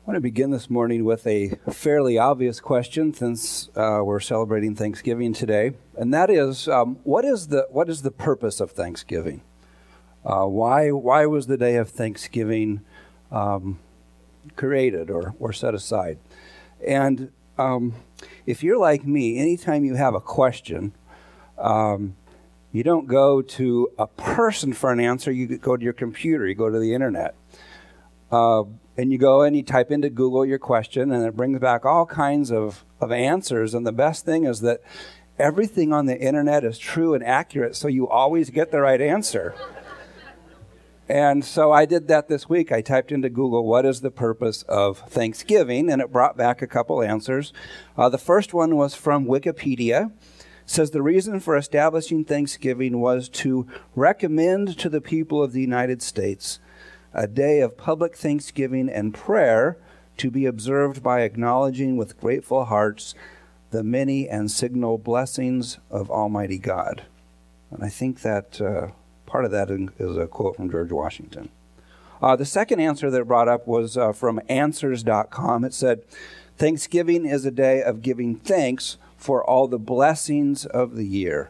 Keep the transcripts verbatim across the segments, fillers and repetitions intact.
I want to begin this morning with a fairly obvious question, since uh, we're celebrating Thanksgiving today, and that is, um, what is the what is the purpose of Thanksgiving? Uh, why why was the day of Thanksgiving um, created or or set aside? And um, if you're like me, anytime you have a question, um, you don't go to a person for an answer. You go to your computer. You go to the internet. Uh, And you go and you type into Google your question, and it brings back all kinds of, of answers. And the best thing is that everything on the internet is true and accurate, so you always get the right answer. And so I did that this week. I typed into Google, what is the purpose of Thanksgiving? And it brought back a couple answers. Uh, the first one was from Wikipedia. It says the reason for establishing Thanksgiving was to recommend to the people of the United States a day of public thanksgiving and prayer to be observed by acknowledging with grateful hearts the many and signal blessings of Almighty God. And I think that uh, part of that is a quote from George Washington. Uh, the second answer that it brought up was uh, from answers dot com. It said, Thanksgiving is a day of giving thanks for all the blessings of the year.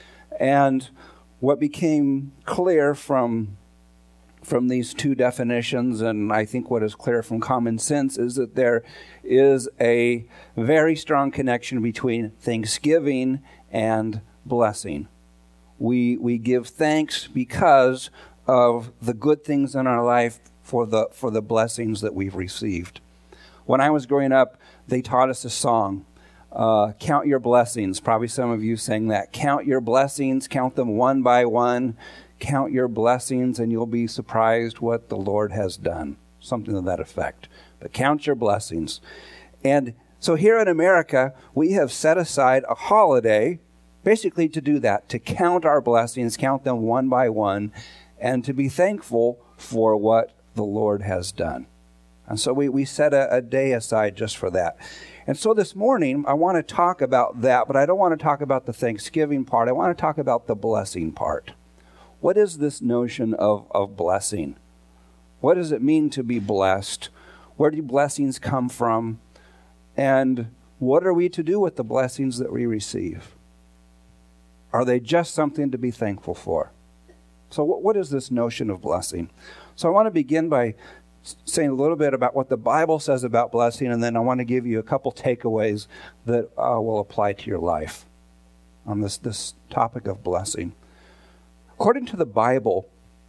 And what became clear from from these two definitions, and I think what is clear from common sense, is that there is a very strong connection between thanksgiving and blessing. We we give thanks because of the good things in our life for the for the blessings that we've received. When I was growing up, they taught us a song, uh, Count Your Blessings. Probably some of you sang that. Count your blessings, count them one by one. Count your blessings and you'll be surprised what the Lord has done. Something to that effect. But count your blessings. And so here in America, we have set aside a holiday basically to do that, to count our blessings, count them one by one, and to be thankful for what the Lord has done. And so we, we set a, a day aside just for that. And so this morning, I want to talk about that, but I don't want to talk about the Thanksgiving part. I want to talk about the blessing part. What is this notion of, of blessing? What does it mean to be blessed? Where do blessings come from? And what are we to do with the blessings that we receive? Are they just something to be thankful for? So what, what is this notion of blessing? So I want to begin by saying a little bit about what the Bible says about blessing, and then I want to give you a couple takeaways that uh, will apply to your life on this, this topic of blessing. According to the Bible,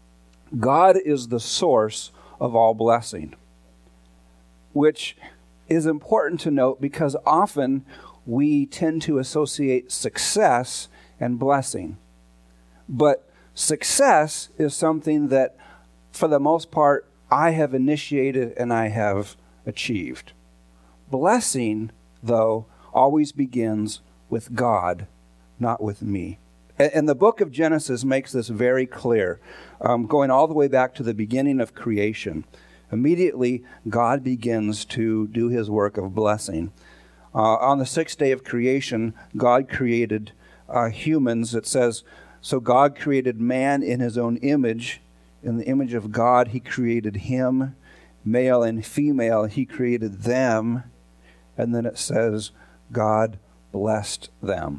God is the source of all blessing, which is important to note because often we tend to associate success and blessing. But success is something that, for the most part, I have initiated and I have achieved. Blessing, though, always begins with God, not with me. And the book of Genesis makes this very clear, um, going all the way back to the beginning of creation. Immediately, God begins to do his work of blessing. Uh, on the sixth day of creation, God created uh, humans. It says, so God created man in his own image. In the image of God, he created him. Male and female, he created them. And then it says, God blessed them.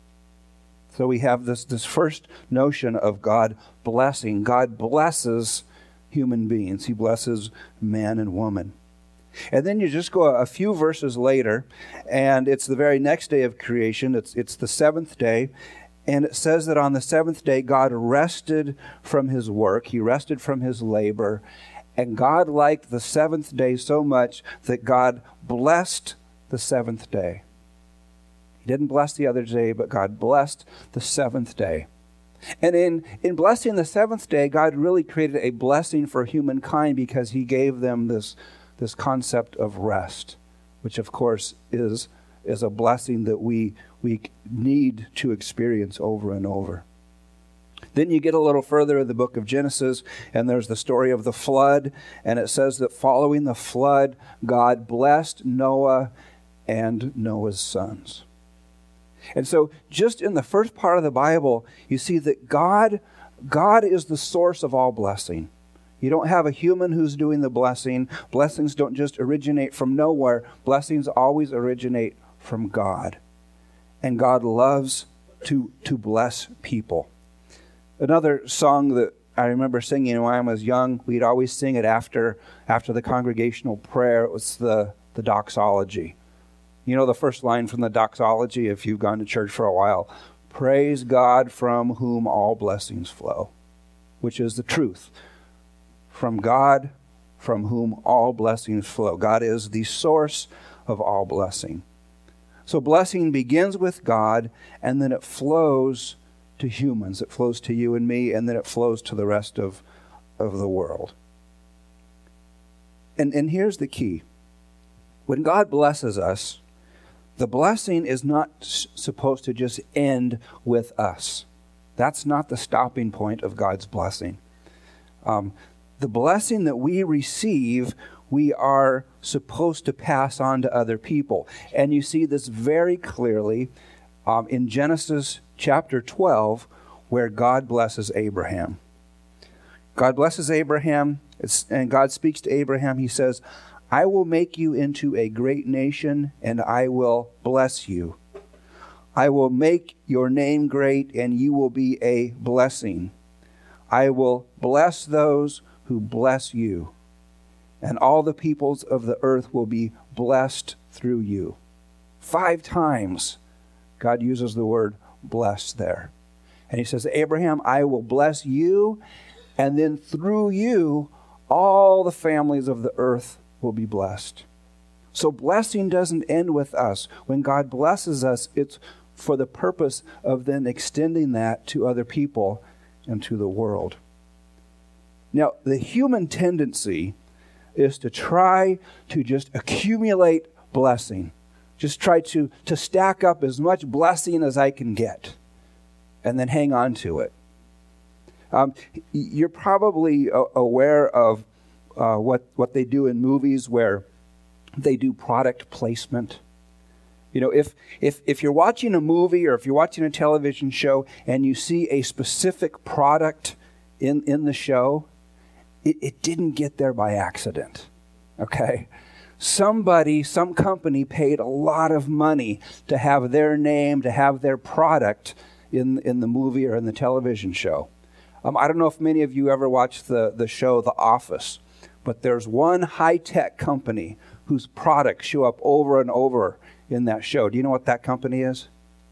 So we have this, this first notion of God blessing. God blesses human beings. He blesses man and woman. And then you just go a few verses later, and it's the very next day of creation. It's, it's the seventh day. And it says that on the seventh day, God rested from his work. He rested from his labor. And God liked the seventh day so much that God blessed the seventh day. He didn't bless the other day, but God blessed the seventh day. And in, in blessing the seventh day, God really created a blessing for humankind because he gave them this, this concept of rest, which of course is, is a blessing that we, we need to experience over and over. Then you get a little further in the book of Genesis, and there's the story of the flood, and it says that following the flood, God blessed Noah and Noah's sons. And so just in the first part of the Bible, you see that God, God is the source of all blessing. You don't have a human who's doing the blessing. Blessings don't just originate from nowhere. Blessings always originate from God. And God loves to, to bless people. Another song that I remember singing when I was young, we'd always sing it after after the congregational prayer. It was the, the doxology. You know the first line from the doxology, if you've gone to church for a while. Praise God from whom all blessings flow, which is the truth. From God from whom all blessings flow. God is the source of all blessing. So blessing begins with God, and then it flows to humans. It flows to you and me, and then it flows to the rest of, of the world. And, and here's the key. When God blesses us, the blessing is not s- supposed to just end with us. That's not the stopping point of God's blessing. Um, the blessing that we receive, we are supposed to pass on to other people. And you see this very clearly um, in Genesis chapter twelve, where God blesses Abraham. God blesses Abraham, it's, and God speaks to Abraham. He says, I will make you into a great nation, and I will bless you. I will make your name great, and you will be a blessing. I will bless those who bless you, and all the peoples of the earth will be blessed through you. Five times God uses the word blessed there. And he says, Abraham, I will bless you, and then through you, all the families of the earth will be blessed. So blessing doesn't end with us. When God blesses us, it's for the purpose of then extending that to other people and to the world. Now, the human tendency is to try to just accumulate blessing. Just try to, to stack up as much blessing as I can get and then hang on to it. Um, you're probably uh, aware of uh, what, what they do in movies where they do product placement. You know, if, if, if you're watching a movie or if you're watching a television show and you see a specific product in, in the show, it, it didn't get there by accident, okay? Somebody, some company paid a lot of money to have their name, to have their product in, in the movie or in the television show. Um, I don't know if many of you ever watched the, the show The Office, but there's one high-tech company whose products show up over and over in that show. Do you know what that company is?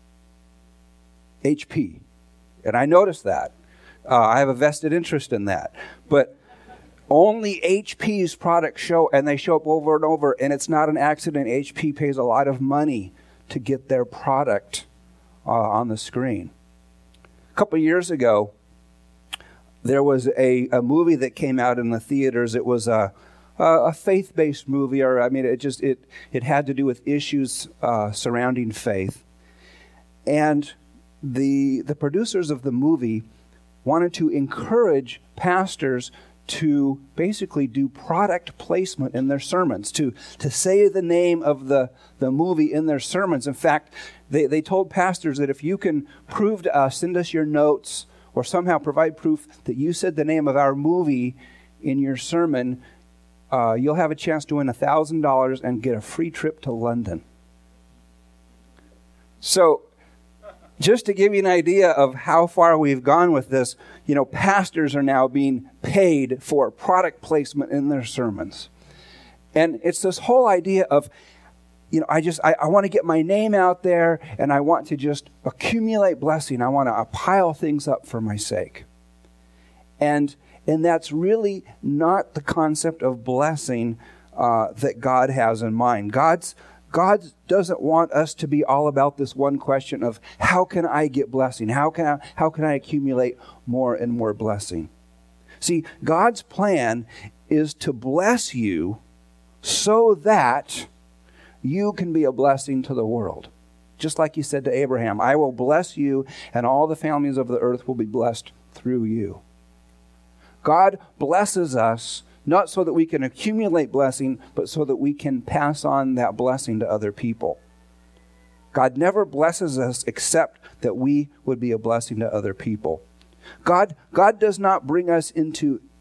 H P. And I noticed that. Uh, I have a vested interest in that. But only H P's products show, and they show up over and over, and it's not an accident. H P pays a lot of money to get their product uh, on the screen. A couple of years ago, there was a, a movie that came out in the theaters. It was a, a, a faith-based movie, or I mean, it just it it had to do with issues uh, surrounding faith. And the the producers of the movie wanted to encourage pastors to basically do product placement in their sermons, to, to say the name of the, the movie in their sermons. In fact, they, they told pastors that if you can prove to us, send us your notes, or somehow provide proof that you said the name of our movie in your sermon, uh, you'll have a chance to win one thousand dollars and get a free trip to London. So, just to give you an idea of how far we've gone with this, you know, pastors are now being paid for product placement in their sermons. And it's this whole idea of, you know, I just, I, I want to get my name out there, and I want to just accumulate blessing. I want to pile things up for my sake. And, and that's really not the concept of blessing uh, that God has in mind. God's God doesn't want us to be all about this one question of how can I get blessing? How can I, how can I accumulate more and more blessing? See, God's plan is to bless you so that you can be a blessing to the world. Just like he said to Abraham, I will bless you and all the families of the earth will be blessed through you. God blesses us not so that we can accumulate blessing, but so that we can pass on that blessing to other people. God never blesses us except that we would be a blessing to other people. God, God does not bring us into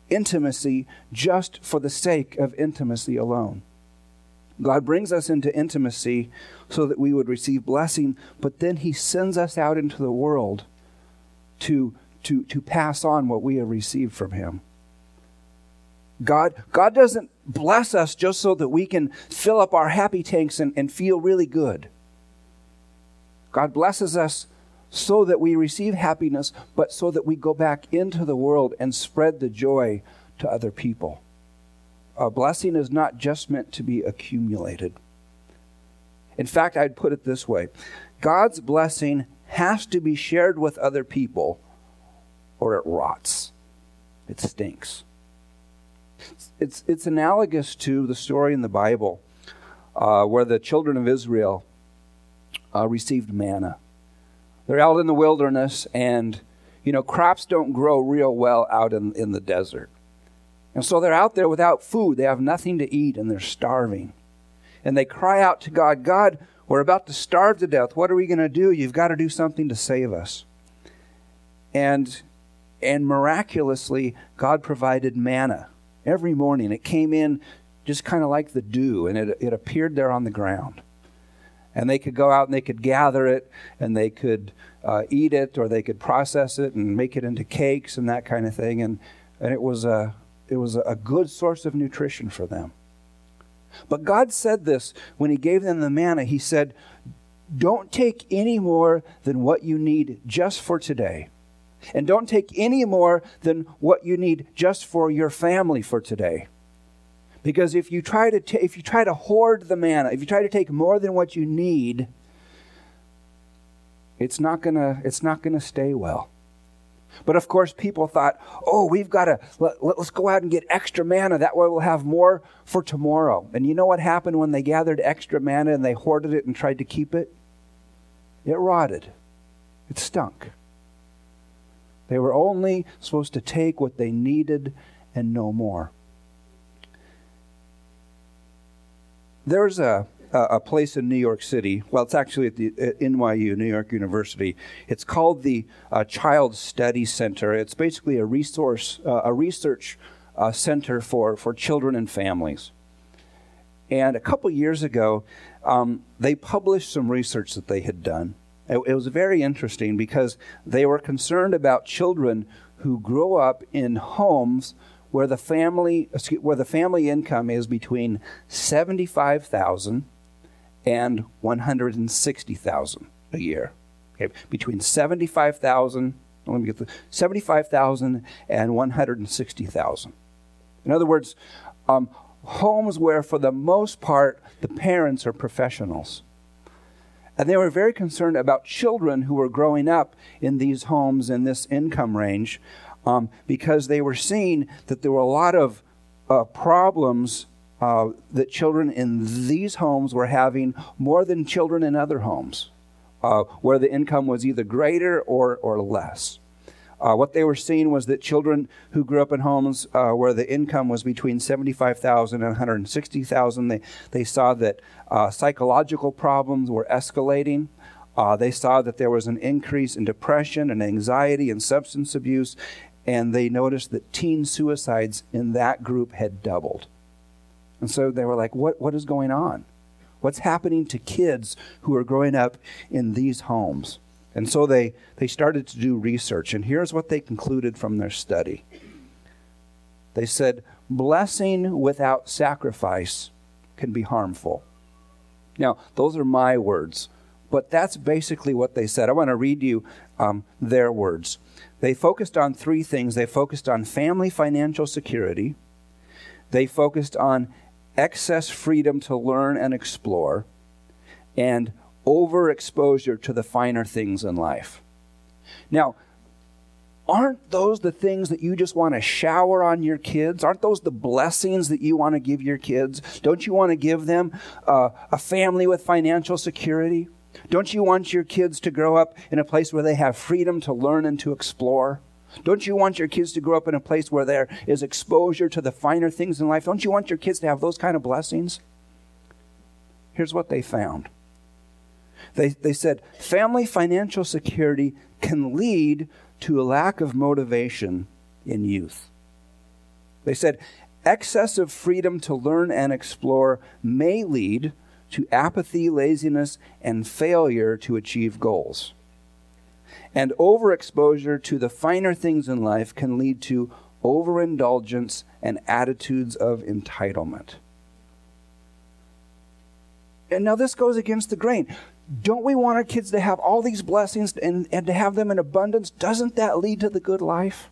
intimacy just for the sake of intimacy alone. God brings us into intimacy so that we would receive blessing, but then he sends us out into the world to, to, to pass on what we have received from him. God, God doesn't bless us just so that we can fill up our happy tanks and, and feel really good. God blesses us so that we receive happiness, but so that we go back into the world and spread the joy to other people. A blessing is not just meant to be accumulated. In fact, I'd put it this way. God's blessing has to be shared with other people or it rots. It stinks. It's, it's analogous to the story in the Bible uh, where the children of Israel uh, received manna. They're out in the wilderness and, you know, crops don't grow real well out in, in the desert. And so they're out there without food. They have nothing to eat and they're starving. And they cry out to God, God, we're about to starve to death. What are we going to do? You've got to do something to save us. And, and miraculously, God provided manna every morning. It came in just kind of like the dew, and it, it appeared there on the ground. And they could go out and they could gather it, and they could uh, eat it, or they could process it and make it into cakes and that kind of thing. And, and it was a it was a good source of nutrition for them. But God said this when he gave them the manna. He said, don't take any more than what you need just for today. And don't take any more than what you need just for your family for today. Because if you try to ta- if you try to hoard the manna, if you try to take more than what you need, it's not gonna it's not gonna stay well. But of course, people thought, oh, we've got to, let, let's go out and get extra manna. That way we'll have more for tomorrow. And you know what happened when they gathered extra manna and they hoarded it and tried to keep it? It rotted. It stunk. They were only supposed to take what they needed and no more. There's a a place in New York City. Well, it's actually at the at N Y U, New York University. It's called the uh, Child Study Center. It's basically a resource, uh, a research uh, center for, for children and families. And a couple years ago, um, they published some research that they had done. It, it was very interesting because they were concerned about children who grow up in homes where the family where the family income is between seventy-five thousand dollars and one hundred sixty thousand dollars a year. Okay, between seventy-five thousand dollars, let me get the seventy-five thousand dollars and one hundred sixty thousand dollars. In other words, um, homes where for the most part the parents are professionals. And they were very concerned about children who were growing up in these homes in this income range um, because they were seeing that there were a lot of uh, problems uh, that children in these homes were having more than children in other homes uh, where the income was either greater or, or less. Uh, what they were seeing was that children who grew up in homes uh, where the income was between seventy-five thousand dollars and one hundred sixty thousand dollars, they, they saw that uh, psychological problems were escalating. Uh, they saw that there was an increase in depression and anxiety and substance abuse, and they noticed that teen suicides in that group had doubled. And so they were like, what, what is going on? What's happening to kids who are growing up in these homes? And so they, they started to do research, and here's what they concluded from their study. They said, blessing without sacrifice can be harmful. Now, those are my words, but that's basically what they said. I want to read you um, their words. They focused on three things. They focused on family financial security. They focused on excess freedom to learn and explore, and overexposure to the finer things in life. Now, aren't those the things that you just want to shower on your kids? Aren't those the blessings that you want to give your kids? Don't you want to give them uh, a family with financial security? Don't you want your kids to grow up in a place where they have freedom to learn and to explore? Don't you want your kids to grow up in a place where there is exposure to the finer things in life? Don't you want your kids to have those kind of blessings? Here's what they found. They, they said, family financial security can lead to a lack of motivation in youth. They said, excessive freedom to learn and explore may lead to apathy, laziness, and failure to achieve goals. And overexposure to the finer things in life can lead to overindulgence and attitudes of entitlement. And now this goes against the grain. Don't we want our kids to have all these blessings and, and to have them in abundance? Doesn't that lead to the good life?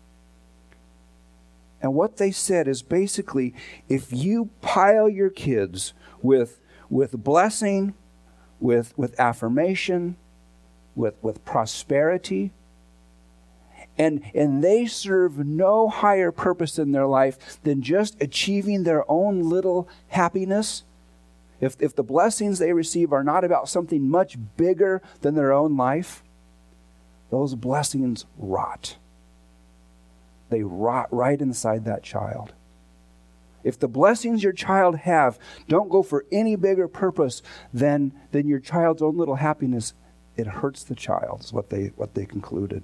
And what they said is basically, if you pile your kids with, with blessing, with, with affirmation, with, with prosperity, and, and they serve no higher purpose in their life than just achieving their own little happiness, If, if the blessings they receive are not about something much bigger than their own life, those blessings rot. They rot right inside that child. If the blessings your child have don't go for any bigger purpose than, than your child's own little happiness, it hurts the child, is what they, what they concluded.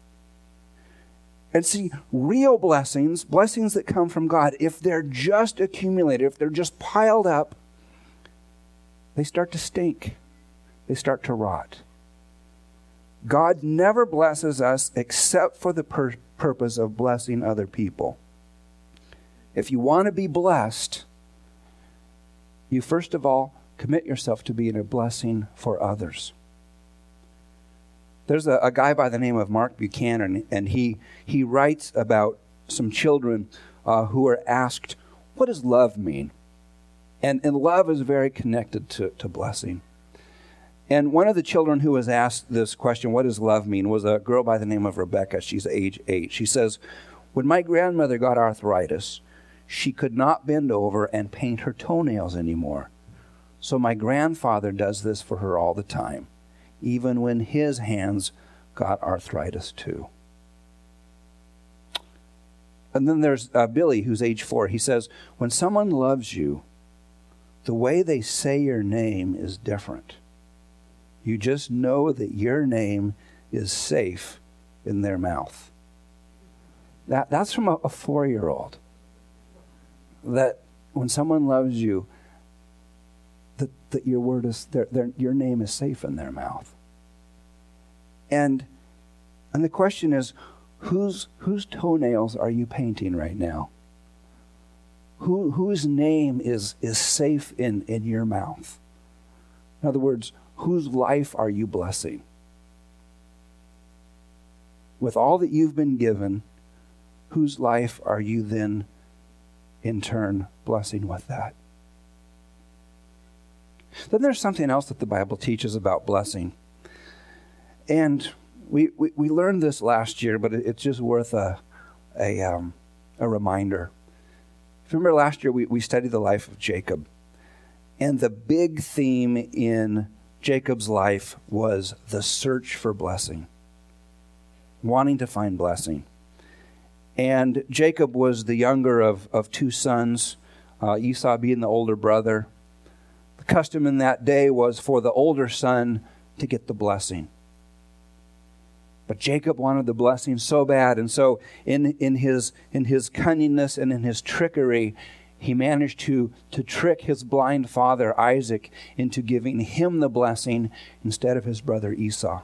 And see, real blessings, blessings that come from God, if they're just accumulated, if they're just piled up, they start to stink. They start to rot. God never blesses us except for the pur- purpose of blessing other people. If you want to be blessed, you first of all commit yourself to being a blessing for others. There's a, a guy by the name of Mark Buchanan, and he, he writes about some children uh, who are asked, what does love mean? And, and love is very connected to, to blessing. And one of the children who was asked this question, what does love mean, was a girl by the name of Rebecca. She's age eight. She says, when my grandmother got arthritis, she could not bend over and paint her toenails anymore. So my grandfather does this for her all the time, even when his hands got arthritis too. And then there's uh, Billy, who's age four. He says, when someone loves you, the way they say your name is different. You just know that your name is safe in their mouth. That, that's from a, a four-year-old. That when someone loves you, that, that your word is, their, their, your name is safe in their mouth. And, and the question is, whose, whose toenails are you painting right now? Who, whose name is, is safe in, in your mouth? In other words, whose life are you blessing? With all that you've been given, whose life are you then, in turn, blessing with that? Then there's something else that the Bible teaches about blessing. And we, we, we learned this last year, but it, it's just worth a, a, um, a reminder. If you remember last year, we, we studied the life of Jacob. And the big theme in Jacob's life was the search for blessing, wanting to find blessing. And Jacob was the younger of, of two sons, uh, Esau being the older brother. The custom in that day was for the older son to get the blessing. But Jacob wanted the blessing so bad, and so in, in his in his cunningness and in his trickery, he managed to, to trick his blind father Isaac into giving him the blessing instead of his brother Esau.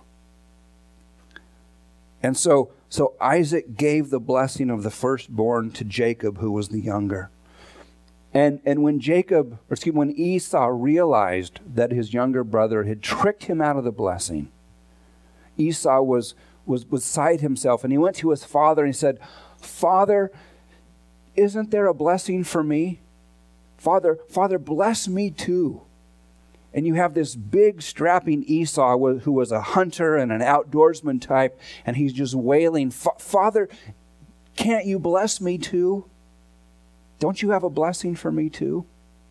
And so, so Isaac gave the blessing of the firstborn to Jacob, who was the younger. And and when Jacob, or excuse me, when Esau realized that his younger brother had tricked him out of the blessing, Esau was was beside himself, and he went to his father and he said, Father, isn't there a blessing for me? Father, Father, bless me too. And you have this big strapping Esau who was a hunter and an outdoorsman type, and he's just wailing, Father, can't you bless me too? Don't you have a blessing for me too?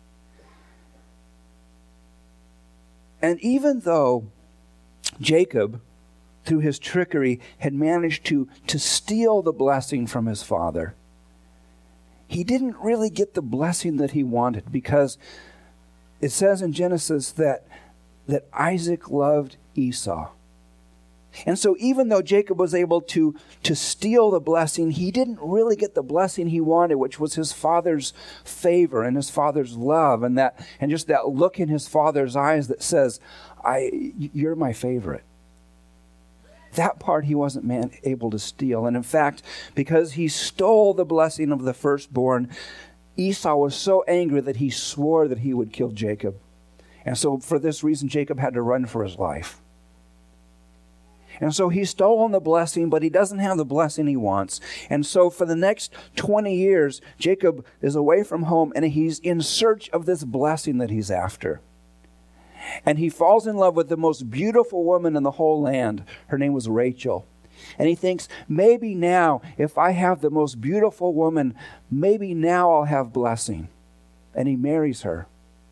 And even though Jacob, through his trickery, had managed to, to steal the blessing from his father, he didn't really get the blessing that he wanted, because it says in Genesis that, that Isaac loved Esau And so even though Jacob was able to, to steal the blessing, he didn't really get the blessing he wanted, which was his father's favor and his father's love, and that and just that look in his father's eyes that says, I, you're my favorite. That part he wasn't man, able to steal. And in fact, because he stole the blessing of the firstborn, Esau was so angry that he swore that he would kill Jacob. And so for this reason, Jacob had to run for his life. And so he's stolen the blessing, but he doesn't have the blessing he wants. And so for the next twenty years, Jacob is away from home, and he's in search of this blessing that he's after. And he falls in love with the most beautiful woman in the whole land. Her name was Rachel. And he thinks, maybe now, if I have the most beautiful woman, maybe now I'll have blessing. And he marries her.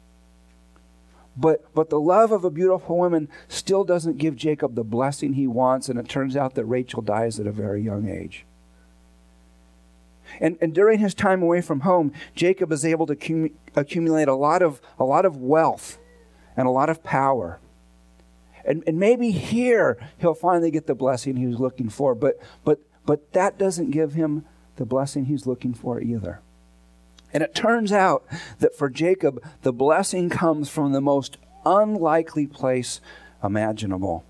But but the love of a beautiful woman still doesn't give Jacob the blessing he wants, and it turns out that Rachel dies at a very young age. And, and during his time away from home, Jacob is able to cum- accumulate a lot of a lot of wealth and a lot of power. And, and maybe here he'll finally get the blessing he was looking for, but but but that doesn't give him the blessing he's looking for either. And it turns out that for Jacob, the blessing comes from the most unlikely place imaginable.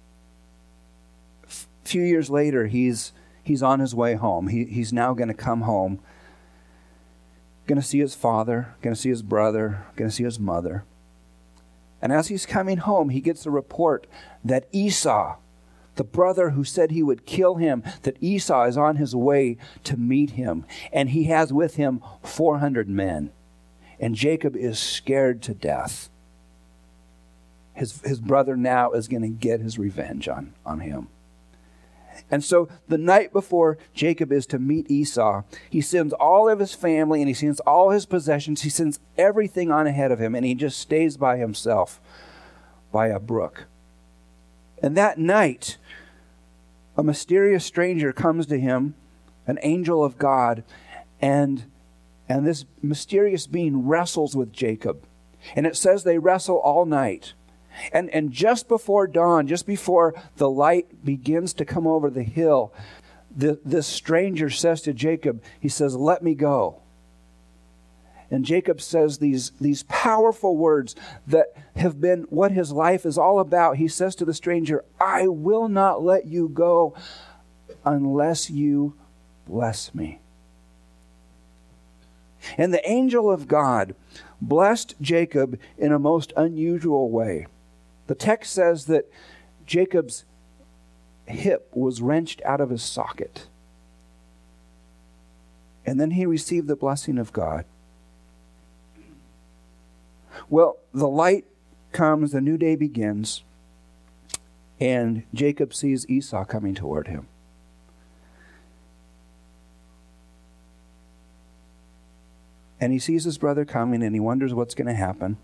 A few years later, he's he's on his way home. He, he's now going to come home, going to see his father, going to see his brother, going to see his mother. And as he's coming home, he gets a report that Esau, the brother who said he would kill him, that Esau is on his way to meet him. And he has with him four hundred men. And Jacob is scared to death. His, his brother now is going to get his revenge on, on him. And so the night before Jacob is to meet Esau, he sends all of his family and he sends all his possessions. He sends everything on ahead of him, and he just stays by himself by a brook. And that night, a mysterious stranger comes to him, an angel of God, and, and this mysterious being wrestles with Jacob. And it says they wrestle all night. And, and just before dawn, just before the light begins to come over the hill, the, this stranger says to Jacob, he says, "Let me go." And Jacob says these, these powerful words that have been what his life is all about. He says to the stranger, "I will not let you go unless you bless me." And the angel of God blessed Jacob in a most unusual way. The text says that Jacob's hip was wrenched out of his socket. And then he received the blessing of God. Well, the light comes, the new day begins, and Jacob sees Esau coming toward him. And he sees his brother coming, and he wonders what's going to happen.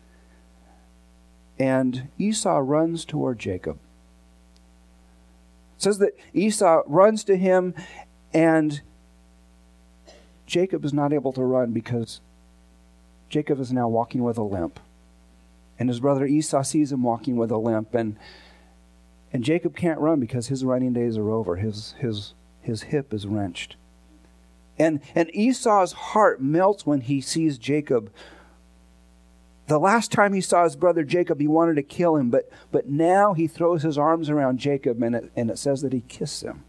And Esau runs toward Jacob. It says that Esau runs to him, and Jacob is not able to run because Jacob is now walking with a limp. And his brother Esau sees him walking with a limp. And and Jacob can't run because his running days are over. His his his hip is wrenched. And, and Esau's heart melts when he sees Jacob. The last time he saw his brother Jacob, he wanted to kill him. But, but now he throws his arms around Jacob, and it, and it says that he kissed him.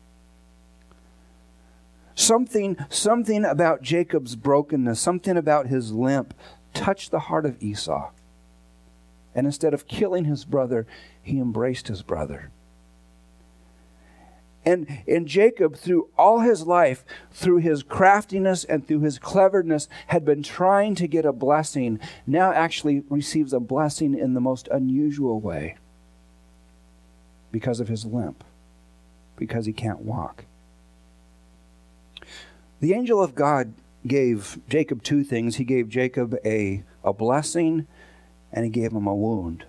Something, something about Jacob's brokenness, something about his limp, touched the heart of Esau. And instead of killing his brother, he embraced his brother. And, and Jacob, through all his life, through his craftiness and through his cleverness, had been trying to get a blessing, now actually receives a blessing in the most unusual way because of his limp, because he can't walk. The angel of God gave Jacob two things. He gave Jacob a, a blessing, and he gave him a wound.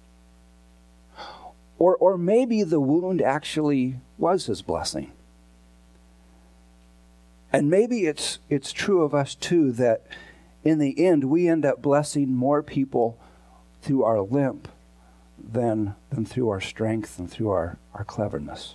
Or, or maybe the wound actually was his blessing. And maybe it's it's true of us too, that in the end we end up blessing more people through our limp than, than through our strength and through our, our cleverness.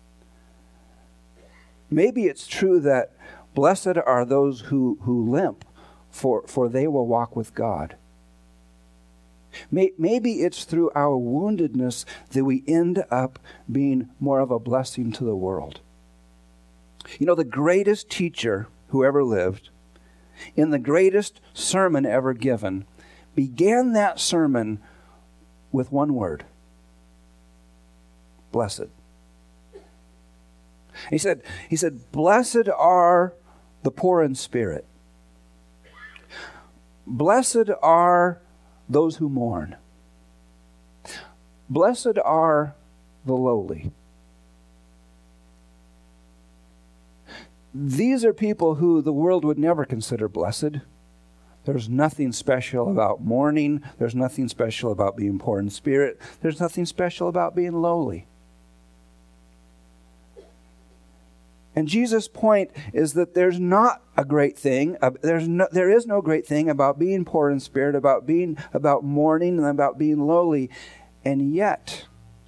Maybe it's true that blessed are those who, who limp, for, for they will walk with God. May, maybe it's through our woundedness that we end up being more of a blessing to the world. You know, the greatest teacher who ever lived, in the greatest sermon ever given, began that sermon with one word: blessed. He said, he said, blessed are the poor in spirit. Blessed are those who mourn. Blessed are the lowly. These are people who the world would never consider blessed. There's nothing special about mourning. There's nothing special about being poor in spirit. There's nothing special about being lowly. And Jesus' point is that there's not a great thing. Uh, there's no, there is no great thing about being poor in spirit, about being about mourning, and about being lowly. And yet,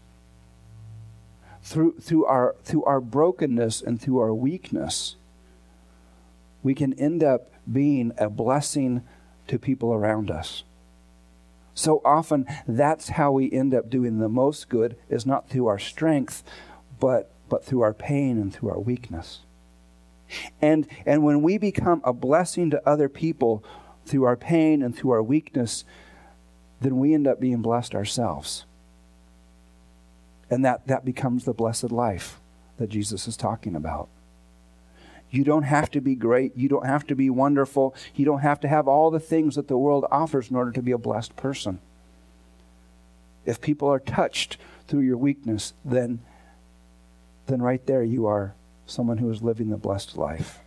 through through our through our brokenness and through our weakness, we can end up being a blessing to people around us. So often, that's how we end up doing the most good, is not through our strength, but but through our pain and through our weakness. And, and when we become a blessing to other people through our pain and through our weakness, then we end up being blessed ourselves. And that, that becomes the blessed life that Jesus is talking about. You don't have to be great. You don't have to be wonderful. You don't have to have all the things that the world offers in order to be a blessed person. If people are touched through your weakness, then then right there you are someone who is living the blessed life.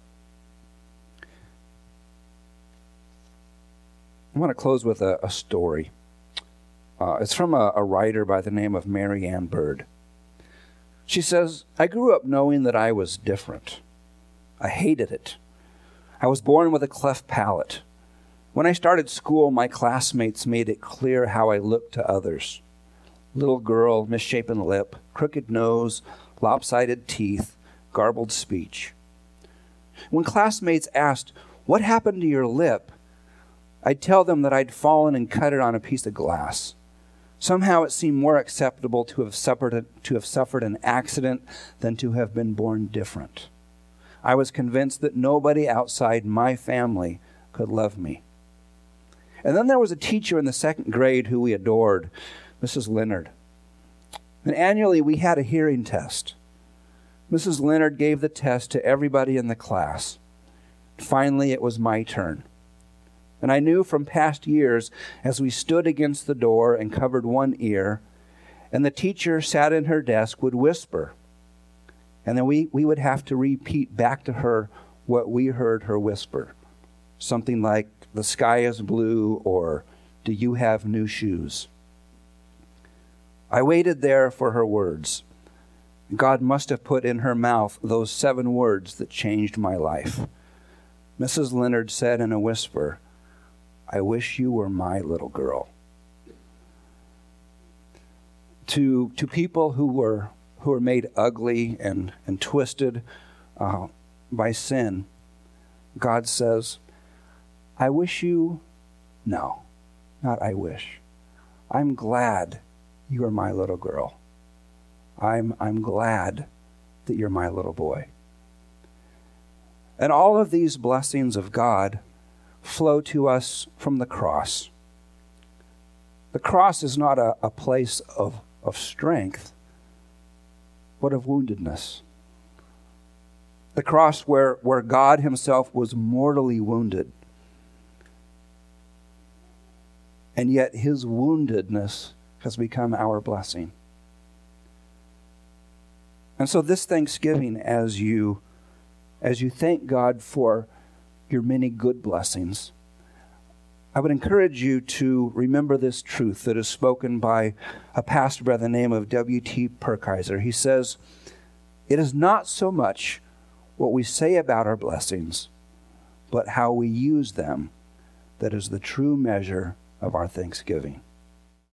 I want to close with a, a story. Uh, it's from a, a writer by the name of Mary Ann Bird. She says, I grew up knowing that I was different. I hated it. I was born with a cleft palate. When I started school, my classmates made it clear how I looked to others. Little girl, misshapen lip, crooked nose, lopsided teeth, garbled speech. When classmates asked, what happened to your lip? I'd tell them that I'd fallen and cut it on a piece of glass. Somehow it seemed more acceptable to have suffered a, to have suffered an accident than to have been born different. I was convinced that nobody outside my family could love me. And then there was a teacher in the second grade who we adored, Missus Leonard. And annually we had a hearing test. Missus Leonard gave the test to everybody in the class. Finally, it was my turn. And I knew from past years, as we stood against the door and covered one ear, and the teacher sat in her desk, would whisper. And then we, we would have to repeat back to her what we heard her whisper. Something like, the sky is blue, or do you have new shoes? I waited there for her words. God must have put in her mouth those seven words that changed my life. Missus Leonard said in a whisper, I wish you were my little girl. To, to people who were who were made ugly and, and twisted uh, by sin, God says, I wish you, no, not I wish. I'm glad you are my little girl. I'm, I'm glad that you're my little boy. And all of these blessings of God flow to us from the cross. The cross is not a, a place of, of strength, but of woundedness. The cross where, where God himself was mortally wounded. And yet his woundedness has become our blessing. And so this Thanksgiving, as you, as you thank God for your many good blessings, I would encourage you to remember this truth that is spoken by a pastor by the name of W T Perkiser. He says, it is not so much what we say about our blessings, but how we use them that is the true measure of our thanksgiving.